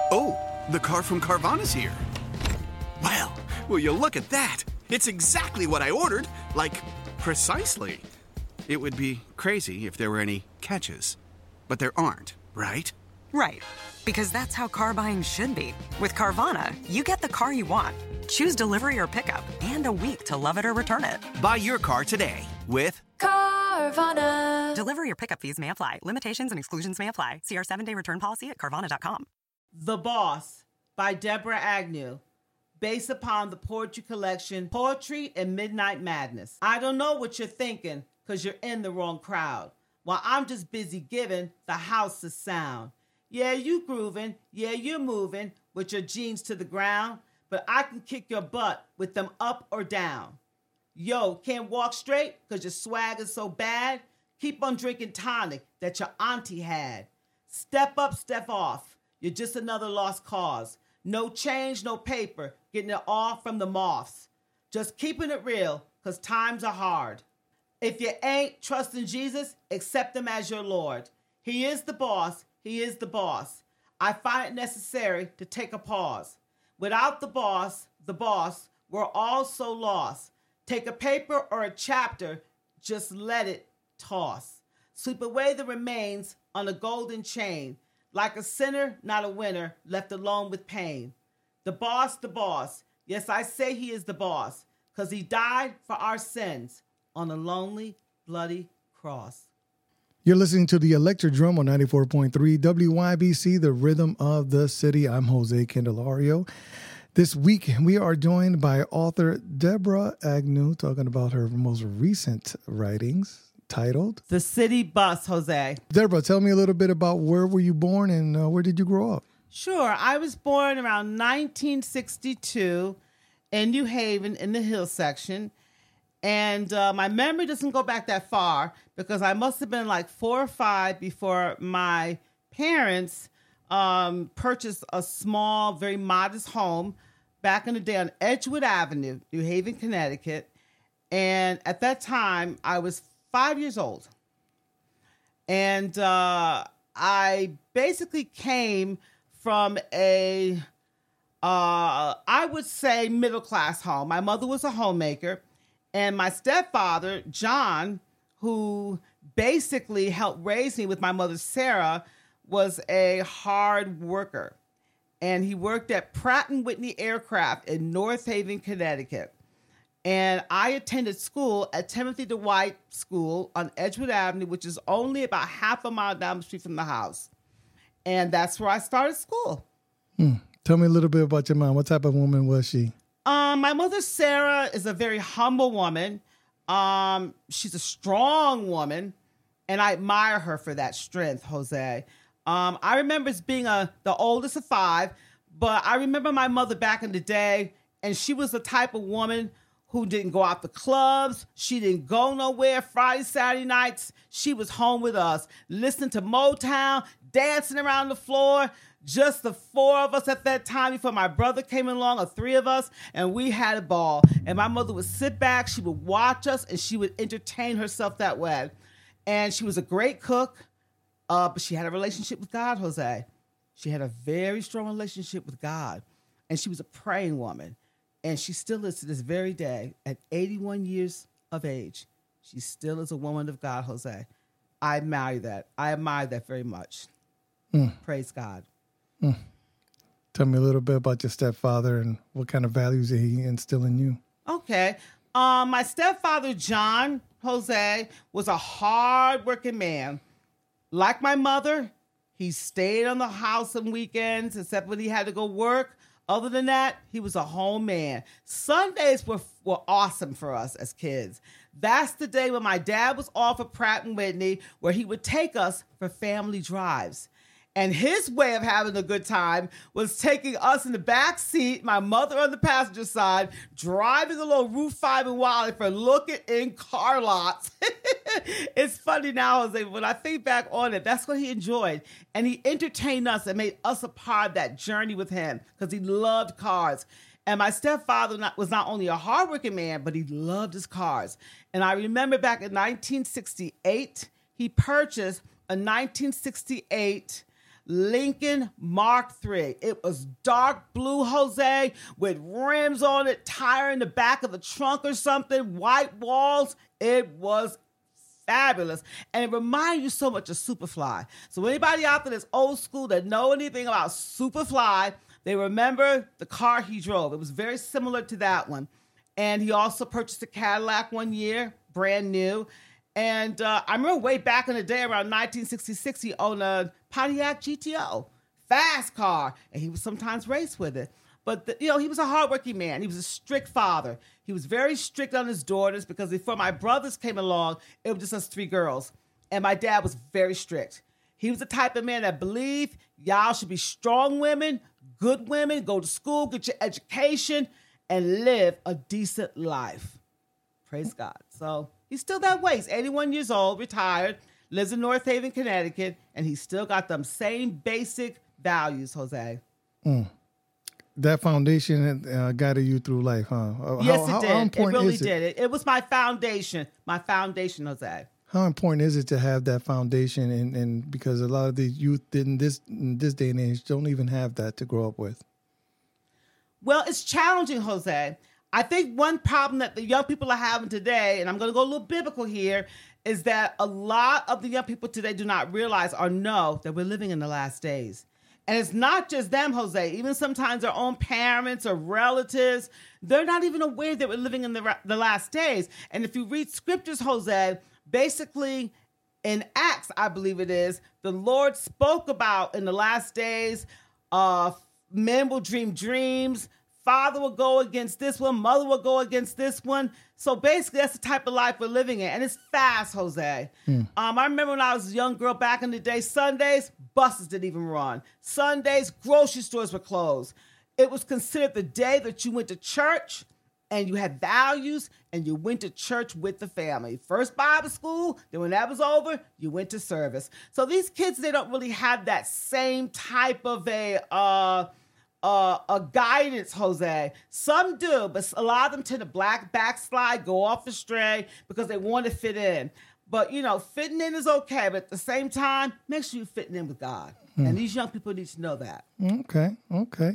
Oh, the car from Carvana's here. Well, will you look at that? It's exactly what I ordered. Like, precisely. It would be crazy if there were any catches. But there aren't, right? Right. Because that's how car buying should be. With Carvana, you get the car you want. Choose delivery or pickup and a week to love it or return it. Buy your car today with Carvana. Delivery or pickup fees may apply. Limitations and exclusions may apply. See our 7-day return policy at Carvana.com. The Boss by Deborah Agnew, based upon the poetry collection Poetry and Midnight Madness. I don't know what you're thinking, because you're in the wrong crowd. While I'm just busy giving the house a sound. Yeah, you grooving, yeah, you're moving with your jeans to the ground, but I can kick your butt with them up or down. Yo, can't walk straight because your swag is so bad? Keep on drinking tonic that your auntie had. Step up, step off. You're just another lost cause. No change, no paper, getting it all from the moths. Just keeping it real, because times are hard. If you ain't trusting Jesus, accept him as your Lord. He is the boss. He is the boss. I find it necessary to take a pause. Without the boss, we're all so lost. Take a paper or a chapter, just let it toss. Sweep away the remains on a golden chain. Like a sinner, not a winner, left alone with pain. The boss. Yes, I say he is the boss, because he died for our sins on a lonely, bloody cross. You're listening to the Electric Drum on 94.3 WYBC, the rhythm of the city. I'm Jose Candelario. This week, we are joined by author Deborah Agnew, talking about her most recent writings titled The City Bus, Jose. Deborah, tell me a little bit about where were you born and where did you grow up? Sure. I was born around 1962 in New Haven in the Hill section. And my memory doesn't go back that far because I must have been like 4 or 5 before my parents purchased a small, very modest home back in the day on Edgewood Avenue, New Haven, Connecticut. And at that time, I was 5 years old. And I basically came from a, I would say, middle-class home. My mother was a homemaker. And my stepfather, John, who basically helped raise me with my mother, Sarah, was a hard worker. And he worked at Pratt & Whitney Aircraft in North Haven, Connecticut. And I attended school at Timothy Dwight School on Edgewood Avenue, which is only about half a mile down the street from the house. And that's where I started school. Tell me a little bit about your mom. What type of woman was she? My mother, Sarah, is a very humble woman. She's a strong woman, and I admire her for that strength, Jose. I remember as being the oldest of 5, but I remember my mother back in the day, and she was the type of woman who didn't go out to clubs. She didn't go nowhere Friday, Saturday nights. She was home with us, listening to Motown, dancing around the floor. Just the 4 of us at that time before my brother came along, or 3 of us, and we had a ball. And my mother would sit back, she would watch us, and she would entertain herself that way. And she was a great cook, but she had a relationship with God, Jose. She had a very strong relationship with God. And she was a praying woman. And she still is to this very day, at 81 years of age. She still is a woman of God, Jose. I admire that. I admire that very much. Praise God. Tell me a little bit about your stepfather and what kind of values did he instill in you? Okay. My stepfather, John, Jose, was a hard-working man. Like my mother, he stayed on the house on weekends, except when he had to go work. Other than that, he was a home man. Sundays were awesome for us as kids. That's the day when my dad was off at Pratt & Whitney, where he would take us for family drives. And his way of having a good time was taking us in the back seat, my mother on the passenger side, driving along Route 5 in Wallingford, looking in car lots. It's funny now, Jose, when I think back on it, that's what he enjoyed. And he entertained us and made us a part of that journey with him because he loved cars. And my stepfather was not only a hardworking man, but he loved his cars. And I remember back in 1968, he purchased a 1968 Lincoln Mark III. It was dark blue, Jose, with rims on it, tire in the back of the trunk or something, white walls. It was fabulous. And it reminded you so much of Superfly. So anybody out there that's old school that know anything about Superfly, they remember the car he drove. It was very similar to that one. And he also purchased a Cadillac one year, brand new. And I remember way back in the day, around 1966, he owned a Pontiac GTO, fast car, and he would sometimes race with it. But, he was a hardworking man. He was a strict father. He was very strict on his daughters because before my brothers came along, it was just us 3 girls. And my dad was very strict. He was the type of man that believed y'all should be strong women, good women, go to school, get your education, and live a decent life. Praise God. So he's still that way. He's 81 years old, retired, lives in North Haven, Connecticut, and he's still got them same basic values, Jose. That foundation guided you through life, huh? Yes, it did. How important it really is it? did. It was my foundation, Jose. How important is it to have that foundation? And because a lot of the youth in this day and age don't even have that to grow up with. Well, it's challenging, Jose. I think one problem that the young people are having today, and I'm going to go a little biblical here, is that a lot of the young people today do not realize or know that we're living in the last days. And it's not just them, Jose. Even sometimes their own parents or relatives, they're not even aware that we're living in the last days. And if you read scriptures, Jose, basically in Acts, I believe it is, the Lord spoke about in the last days, men will dream dreams, father will go against this one, mother will go against this one. So basically, that's the type of life we're living in. And it's fast, Jose. I remember when I was a young girl back in the day, Sundays, buses didn't even run. Sundays, grocery stores were closed. It was considered the day that you went to church and you had values and you went to church with the family. First Bible school, then when that was over, you went to service. So these kids, they don't really have that same type of a guidance, Jose. Some do, but a lot of them tend to backslide, go off astray because they want to fit in. But, fitting in is okay, but at the same time, make sure you're fitting in with God. And these young people need to know that. Okay.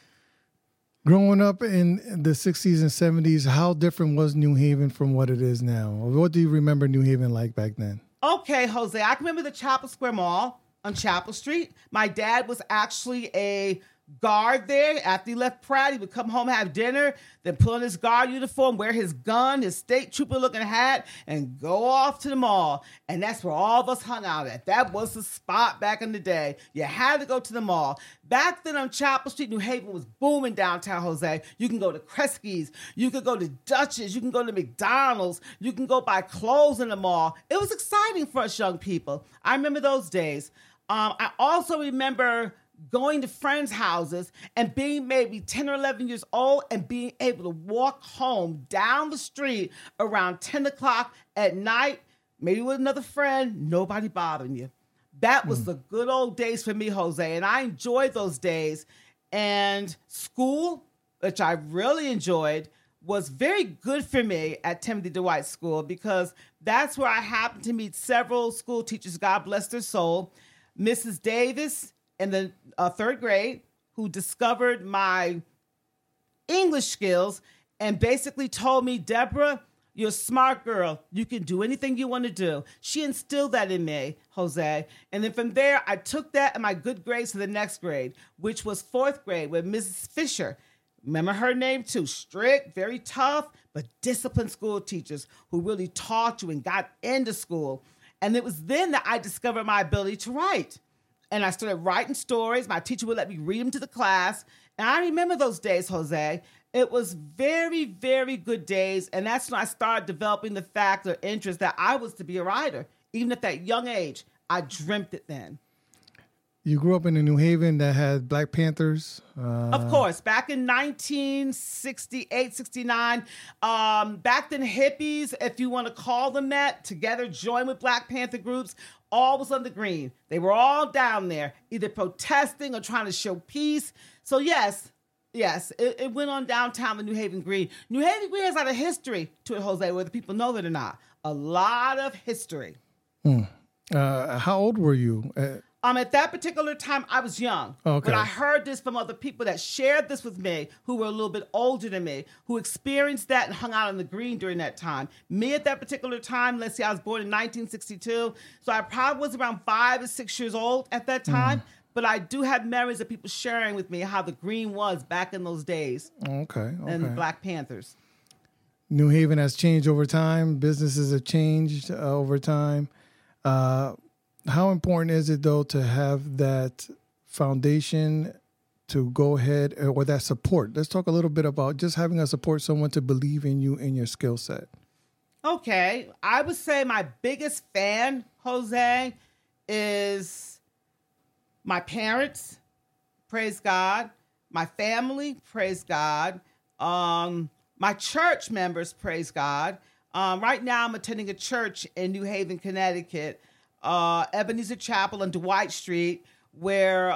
Growing up in the 60s and 70s, how different was New Haven from what it is now? What do you remember New Haven like back then? Okay, Jose, I can remember the Chapel Square Mall on Chapel Street. My dad was actually a guard there. After he left Pratt, he would come home, have dinner, then put on his guard uniform, wear his gun, his state trooper looking hat, and go off to the mall. And that's where all of us hung out at. That was the spot back in the day. You had to go to the mall. Back then on Chapel Street, New Haven was booming downtown, Jose. You can go to Kresge's, you could go to Dutch's, you can go to McDonald's, you can go buy clothes in the mall. It was exciting for us young people. I remember those days. I also remember going to friends' houses and being maybe 10 or 11 years old and being able to walk home down the street around 10 o'clock at night, maybe with another friend, nobody bothering you. That was the good old days for me, Jose, and I enjoyed those days. And school, which I really enjoyed, was very good for me at Timothy Dwight School because that's where I happened to meet several school teachers, God bless their soul. Mrs. Davis in the 3rd grade, who discovered my English skills and basically told me, Deborah, you're a smart girl. You can do anything you want to do. She instilled that in me, Jose. And then from there, I took that and my good grades to the next grade, which was 4th grade with Mrs. Fisher. Remember her name too. Strict, very tough, but disciplined school teachers who really taught you and got into school. And it was then that I discovered my ability to write. And I started writing stories. My teacher would let me read them to the class. And I remember those days, Jose. It was very, very good days. And that's when I started developing the fact or interest that I was to be a writer. Even at that young age, I dreamt it then. You grew up in a New Haven that had Black Panthers. Of course. Back in 1968, 69, back then hippies, if you want to call them that, together joined with Black Panther groups, all was on the green. They were all down there, either protesting or trying to show peace. So yes, it went on downtown the New Haven Green. New Haven Green has a lot of history to it, Jose, whether people know that or not. A lot of history. How old were you? At that particular time, I was young. Okay. But I heard this from other people that shared this with me who were a little bit older than me, who experienced that and hung out on the green during that time. Me at that particular time, let's see, I was born in 1962, so I probably was around 5 or 6 years old at that time. But I do have memories of people sharing with me how the green was back in those days. Okay. And the Black Panthers. New Haven has changed over time. Businesses have changed over time. How important is it, though, to have that foundation to go ahead, or that support? Let's talk a little bit about just having a support, someone to believe in you and your skill set. Okay. I would say my biggest fan, Jose, is my parents, praise God. My family, praise God. My church members, praise God. Right now, I'm attending a church in New Haven, Connecticut, Ebenezer Chapel on Dwight Street, where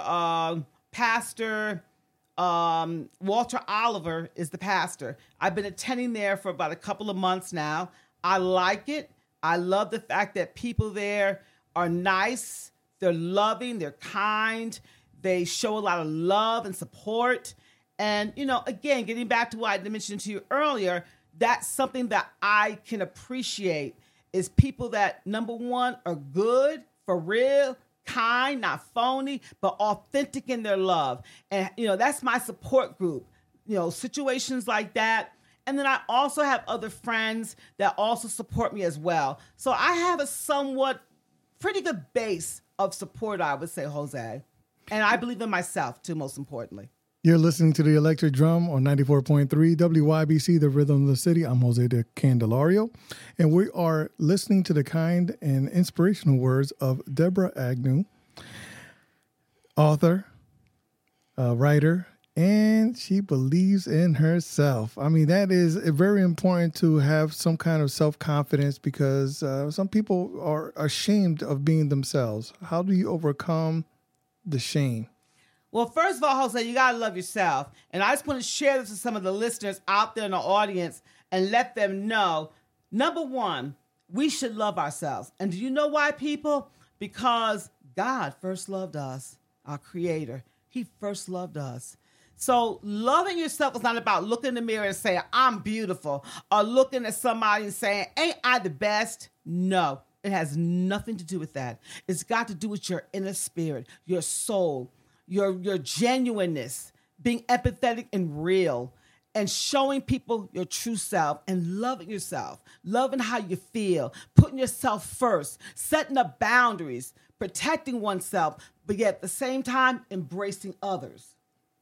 Pastor Walter Oliver is the pastor. I've been attending there for about a couple of months now. I like it. I love the fact that people there are nice, they're loving, they're kind, they show a lot of love and support. And, again, getting back to what I mentioned to you earlier, that's something that I can appreciate is people that, number one, are good, for real, kind, not phony, but authentic in their love. And, that's my support group, situations like that. And then I also have other friends that also support me as well. So I have a somewhat pretty good base of support, I would say, Jose. And I believe in myself, too, most importantly. You're listening to the Electric Drum on 94.3 WYBC, the Rhythm of the City. I'm Jose de Candelario, and we are listening to the kind and inspirational words of Deborah Agnew, author, writer, and she believes in herself. I mean, that is very important to have some kind of self-confidence because some people are ashamed of being themselves. How do you overcome the shame? Well, first of all, Jose, you got to love yourself. And I just want to share this with some of the listeners out there in the audience and let them know, number one, we should love ourselves. And do you know why, people? Because God first loved us, our Creator. He first loved us. So loving yourself is not about looking in the mirror and saying, I'm beautiful, or looking at somebody and saying, ain't I the best? No, it has nothing to do with that. It's got to do with your inner spirit, your soul, your genuineness, being empathetic and real, and showing people your true self and loving yourself, loving how you feel, putting yourself first, setting up boundaries, protecting oneself, but yet at the same time, embracing others.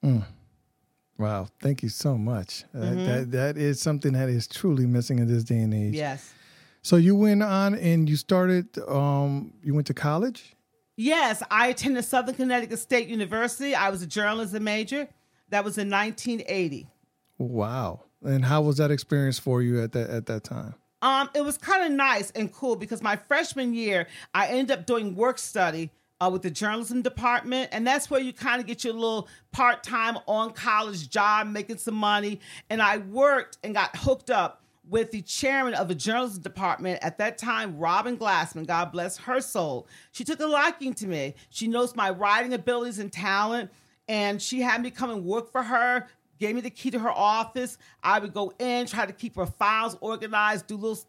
Wow. Thank you so much. That is something that is truly missing in this day and age. Yes. So you went on and you started, you went to college? Yes, I attended Southern Connecticut State University. I was a journalism major. That was in 1980. Wow. And how was that experience for you at that time? It was kind of nice and cool because my freshman year, I ended up doing work study with the journalism department. And that's where you kind of get your little part-time on-college job, making some money. And I worked and got hooked up with the chairman of the journalism department at that time, Robin Glassman, God bless her soul. She took a liking to me. She knows my writing abilities and talent, and she had me come and work for her, gave me the key to her office. I would go in, try to keep her files organized, do little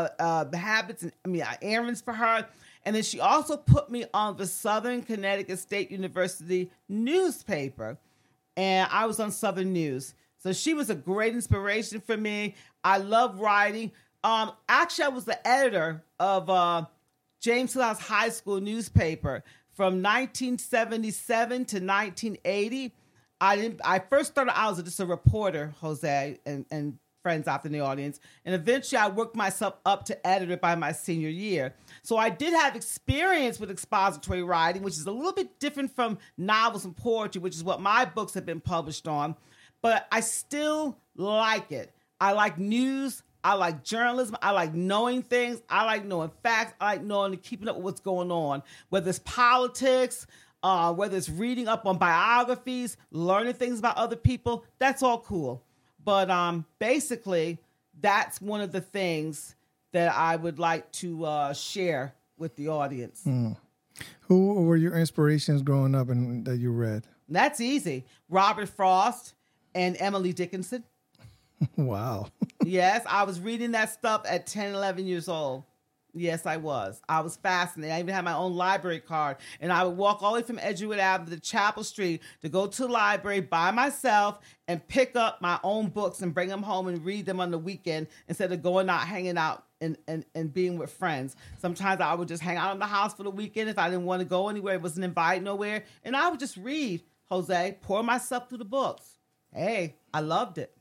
errands for her. And then she also put me on the Southern Connecticut State University newspaper, and I was on Southern News. So she was a great inspiration for me. I love writing. Actually, I was the editor of James Hillhouse High School newspaper from 1977 to 1980. I first started out as just a reporter, Jose, and friends out in the audience. And eventually I worked myself up to editor by my senior year. So I did have experience with expository writing, which is a little bit different from novels and poetry, which is what my books have been published on. But I still like it. I like news. I like journalism. I like knowing things. I like knowing facts. I like knowing and keeping up with what's going on, whether it's politics, whether it's reading up on biographies, learning things about other people. That's all cool. But basically, that's one of the things that I would like to share with the audience. Who were your inspirations growing up and that you read? That's easy. Robert Frost and Emily Dickinson. Wow. Yes, I was reading that stuff at 10, 11 years old. Yes, I was. I was fascinated. I even had my own library card. And I would walk all the way from Edgewood Avenue to Chapel Street to go to the library by myself and pick up my own books and bring them home and read them on the weekend instead of going out, hanging out, and being with friends. Sometimes I would just hang out in the house for the weekend if I didn't want to go anywhere, wasn't invited nowhere. And I would just read, Jose, pour myself through the books. Hey, I loved it.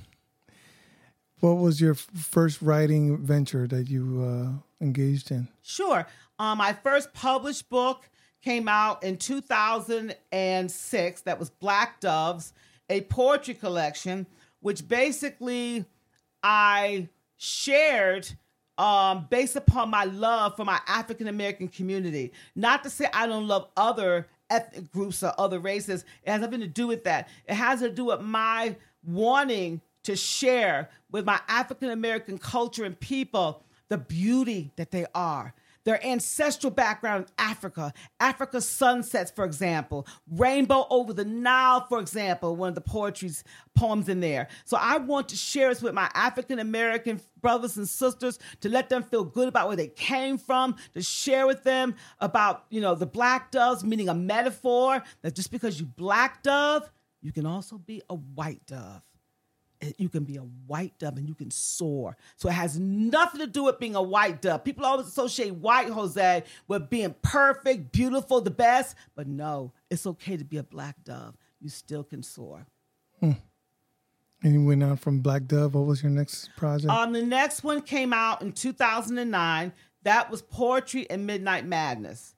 What was your first writing venture that you engaged in? Sure. My first published book came out in 2006. That was Black Doves, a poetry collection, which basically I shared based upon my love for my African American community. Not to say I don't love other ethnic groups or other races. It has nothing to do with that. It has to do with my wanting to share with my African American culture and people the beauty that they are, their ancestral background in Africa, Africa's sunsets, for example, Rainbow Over the Nile, for example, one of the poetry's poems in there. So I want to share this with my African American brothers and sisters to let them feel good about where they came from, to share with them about, the black doves, meaning a metaphor that just because you black dove, you can also be a white dove. You can be a white dove and you can soar. So it has nothing to do with being a white dove. People always associate white, Jose, with being perfect, beautiful, the best. But no, it's okay to be a black dove. You still can soar. And you went on from Black Dove. What was your next project? The next one came out in 2009. That was Poetry and Midnight Madness.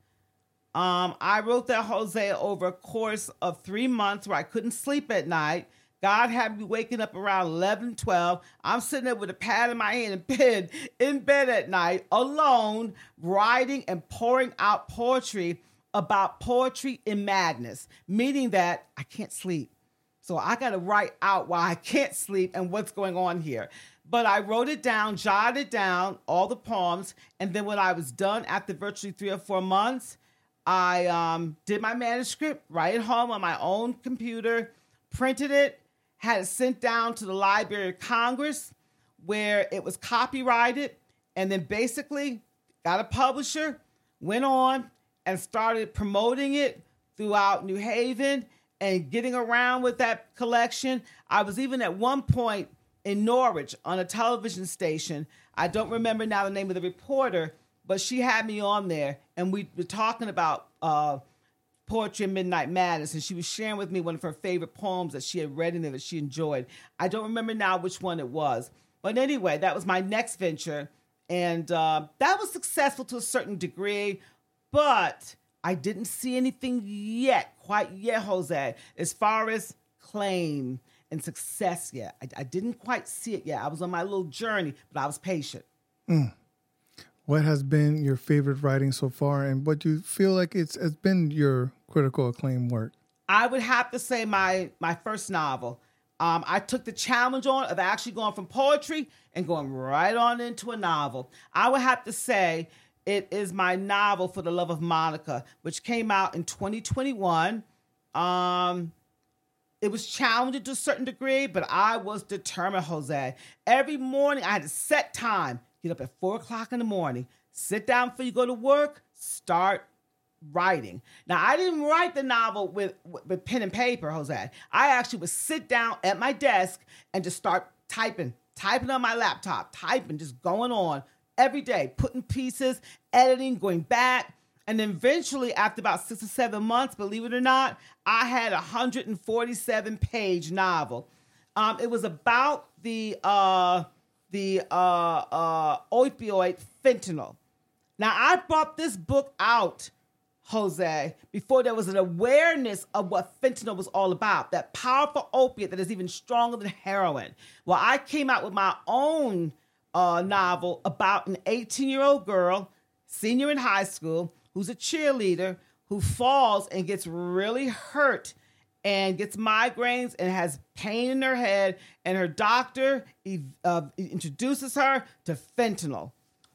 I wrote that, Jose, over a course of 3 months where I couldn't sleep at night. God had me waking up around 11, 12. I'm sitting there with a pad in my hand in bed at night, alone, writing and pouring out poetry about poetry and madness, meaning that I can't sleep. So I got to write out why I can't sleep and what's going on here. But I wrote it down, jotted down, all the poems. And then when I was done after virtually 3 or 4 months, I did my manuscript right at home on my own computer, printed it, had it sent down to the Library of Congress where it was copyrighted, and then basically got a publisher, went on and started promoting it throughout New Haven and getting around with that collection. I was even at one point in Norwich on a television station. I don't remember now the name of the reporter, but she had me on there, and we were talking about Poetry and Midnight Madness, and she was sharing with me one of her favorite poems that she had read in there that she enjoyed. I don't remember now which one it was. But anyway, that was my next venture, and that was successful to a certain degree, but I didn't see anything quite yet, Jose, as far as claim and success yet. I didn't quite see it yet. I was on my little journey, but I was patient. What has been your favorite writing so far, and what you feel like it's been your critical acclaim work? I would have to say my first novel. I took the challenge on of actually going from poetry and going right on into a novel. I would have to say it is my novel For the Love of Monica, which came out in 2021. It was challenging to a certain degree, but I was determined, Jose. Every morning I had a set time. Get up at 4 o'clock in the morning, sit down before you go to work, start writing. Now, I didn't write the novel with pen and paper, Jose. I actually would sit down at my desk and just start typing on my laptop, just going on every day, putting pieces, editing, going back. And then eventually, after about 6 or 7 months, believe it or not, I had a 147-page novel. It was about the opioid fentanyl. Now, I brought this book out, Jose, before there was an awareness of what fentanyl was all about, that powerful opiate that is even stronger than heroin. Well, I came out with my own novel about an 18-year-old girl, senior in high school, who's a cheerleader, who falls and gets really hurt and gets migraines and has pain in her head, and her doctor introduces her to fentanyl.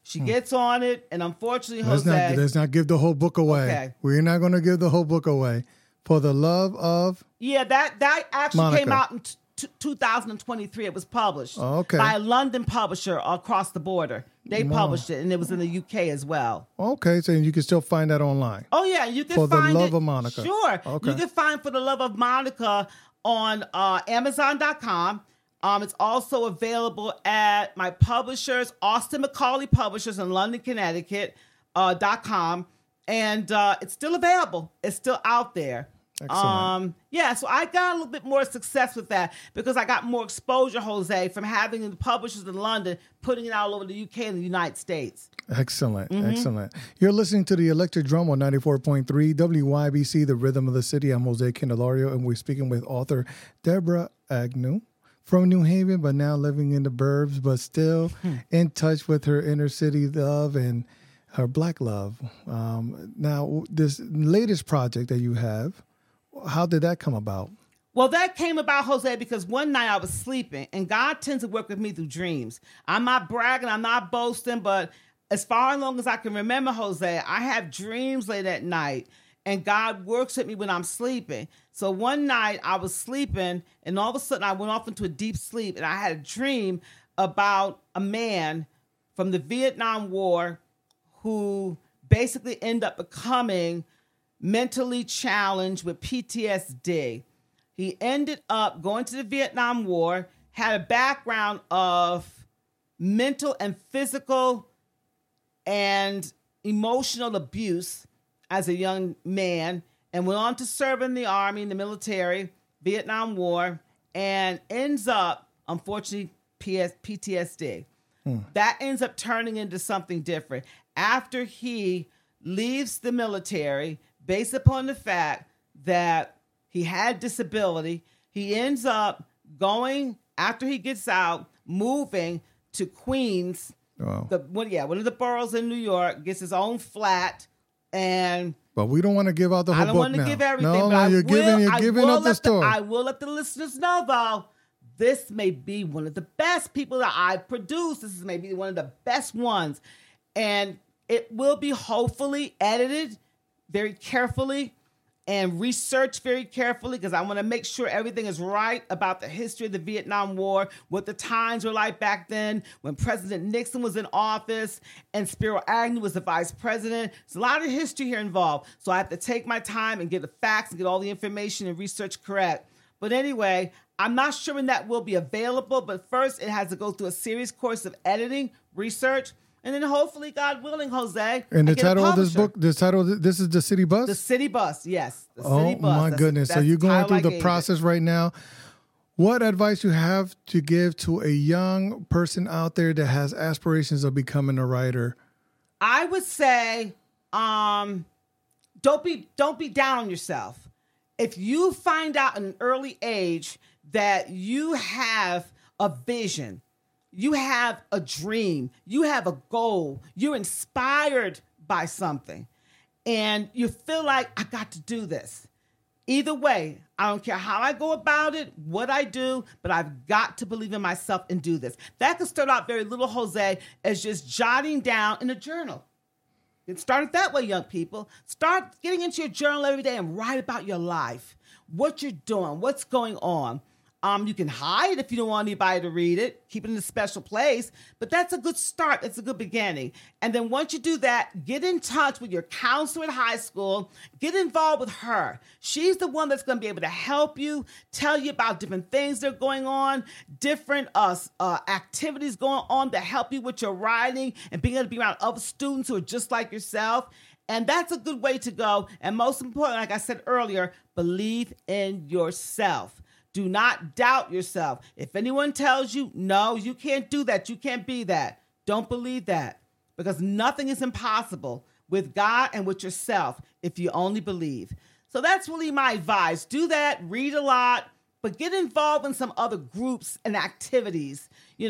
She gets on it, and unfortunately, Jose... Let's not give the whole book away. Okay. We're not going to give the whole book away. For the Love of... Yeah, that actually Monica. came out in 2023. It was published okay. by a London publisher across the border. They published it, and it was in the UK as well. Okay, so you can still find that online. Oh, yeah, you can For find the Love it. of Monica. Sure. Okay. You can find For the Love of Monica on Amazon.com. It's also available at my publishers, Austin Macaulay Publishers in London, Connecticut, .com. And it's still available. It's still out there. Excellent. So I got a little bit more success with that because I got more exposure, Jose, from having the publishers in London putting it all over the UK and the United States. Excellent. Excellent. You're listening to the Electric Drum on 94.3 WYBC, the Rhythm of the City. I'm Jose Candelario, and we're speaking with author Deborah Agnew from New Haven, but now living in the burbs, but still in touch with her inner city love and her Black love. Now, this latest project that you have, how did that come about? Well, that came about, Jose, because one night I was sleeping, and God tends to work with me through dreams. I'm not bragging, I'm not boasting, but as far and long as I can remember, Jose, I have dreams late at night, and God works with me when I'm sleeping. So one night I was sleeping, and all of a sudden I went off into a deep sleep, and I had a dream about a man from the Vietnam War who basically ended up becoming mentally challenged with PTSD. He ended up going to the Vietnam War, had a background of mental and physical and emotional abuse as a young man, and went on to serve in the Army, in the military, Vietnam War, and ends up, unfortunately, PTSD. That ends up turning into something different. After he leaves the military, based upon the fact that he had disability, he ends up going, after he gets out, moving to Queens, Wow. one of the boroughs in New York, gets his own flat, and But we don't want to give out the whole I don't book want to now. give everything. No, but I you're will, giving up the story. I will let the listeners know, though, this may be one of the best people that I've produced. This is maybe one of the best ones. And it will be hopefully edited very carefully and researched very carefully, because I want to make sure everything is right about the history of the Vietnam War, what the times were like back then when President Nixon was in office and Spiro Agnew was the vice president. There's a lot of history here involved. So I have to take my time and get the facts and get all the information and research correct. But anyway, I'm not sure when that will be available, but first it has to go through a serious course of editing, research, and then hopefully, God willing, Jose. And the title of this book, this is The City Bus? The City Bus, yes. The Oh, City Bus. my goodness. So you're going through the process right now. What advice you have to give to a young person out there that has aspirations of becoming a writer? I would say, don't be down on yourself. If you find out at an early age that you have a vision, you have a dream, you have a goal, you're inspired by something, and you feel like, I got to do this. Either way, I don't care how I go about it, what I do, but I've got to believe in myself and do this. That could start out very little, Jose, as just jotting down in a journal. It started that way, young people. Start getting into your journal every day and write about your life, what you're doing, what's going on. You can hide if you don't want anybody to read it, keep it in a special place, but that's a good start. That's a good beginning. And then once you do that, get in touch with your counselor at high school. Get involved with her. She's the one that's going to be able to help you, tell you about different things that are going on, different activities going on that help you with your writing and being able to be around other students who are just like yourself. And that's a good way to go. And most important, like I said earlier, believe in yourself. Do not doubt yourself. If anyone tells you, no, you can't do that, you can't be that, don't believe that, because nothing is impossible with God and with yourself if you only believe. So that's really my advice. Do that, read a lot, but get involved in some other groups and activities,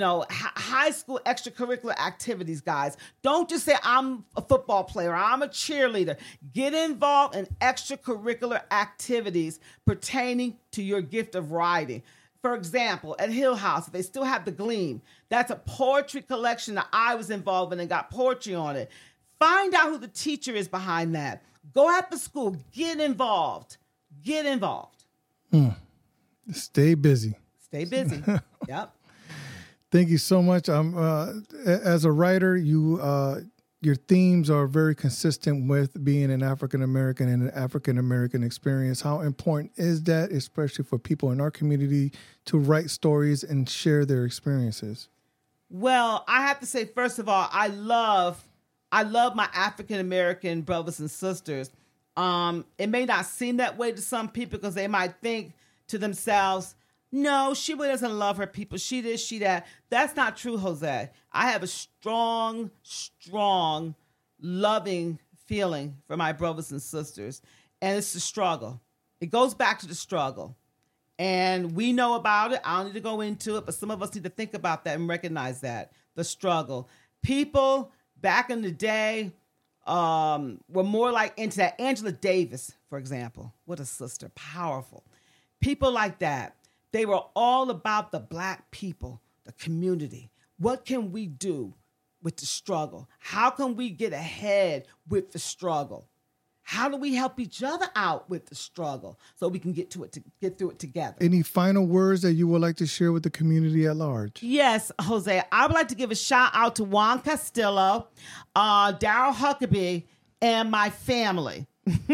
high school extracurricular activities, guys. Don't just say, I'm a football player, I'm a cheerleader. Get involved in extracurricular activities pertaining to your gift of writing. For example, at Hill House, they still have the Gleam. That's a poetry collection that I was involved in and got poetry on it. Find out who the teacher is behind that. Go after school. Get involved. Get involved. Stay busy. Stay busy. Yep. Thank you so much. As a writer, your themes are very consistent with being an African American and an African American experience. How important is that, especially for people in our community, to write stories and share their experiences? Well, I have to say, first of all, I love my African American brothers and sisters. It may not seem that way to some people because they might think to themselves, no, she really doesn't love her people. She this, she that. That's not true, Jose. I have a strong, loving feeling for my brothers and sisters. And it's the struggle. It goes back to the struggle. And we know about it. I don't need to go into it, but some of us need to think about that and recognize that, the struggle. People back in the day were more like into that. Angela Davis, for example. What a sister. Powerful. People like that. They were all about the Black people, the community. What can we do with the struggle? How can we get ahead with the struggle? How do we help each other out with the struggle so we can get through it together? Any final words that you would like to share with the community at large? Yes, Jose. I would like to give a shout out to Juan Castillo, Daryl Huckabee, and my family.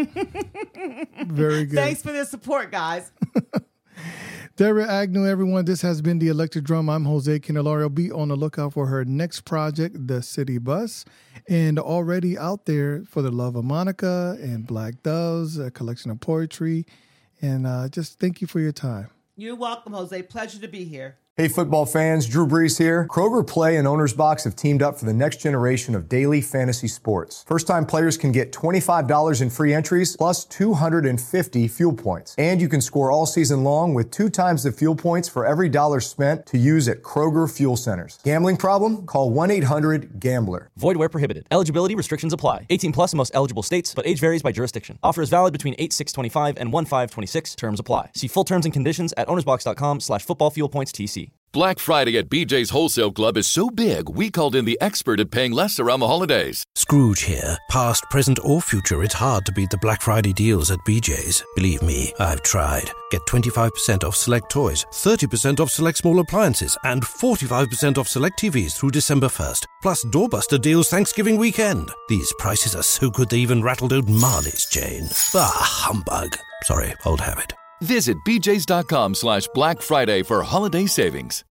Very good. Thanks for their support, guys. Deborah Agnew, everyone, this has been The Electric Drum. I'm Jose Candelario. Be on the lookout for her next project, The City Bus, and already out there for The Love of Monica and Black Doves, a collection of poetry. And just thank you for your time. You're welcome, Jose. Pleasure to be here. Hey, football fans, Drew Brees here. Kroger Play and Owner's Box have teamed up for the next generation of daily fantasy sports. First-time players can get $25 in free entries plus 250 fuel points. And you can score all season long with 2 times the fuel points for every dollar spent to use at Kroger Fuel Centers. Gambling problem? Call 1-800-GAMBLER. Void where prohibited. Eligibility restrictions apply. 18 plus in most eligible states, but age varies by jurisdiction. Offer is valid between 8/6/25 and 1/5/26. Terms apply. See full terms and conditions at ownersbox.com/footballfuelpointstc. Black Friday at BJ's Wholesale Club is so big, we called in the expert at paying less around the holidays. Scrooge here. Past, present, or future, it's hard to beat the Black Friday deals at BJ's. Believe me, I've tried. Get 25% off select toys, 30% off select small appliances, and 45% off select TVs through December 1st. Plus doorbuster deals Thanksgiving weekend. These prices are so good they even rattled out Marley's chain. Bah, humbug. Sorry, old habit. Visit bjs.com/Black Friday for holiday savings.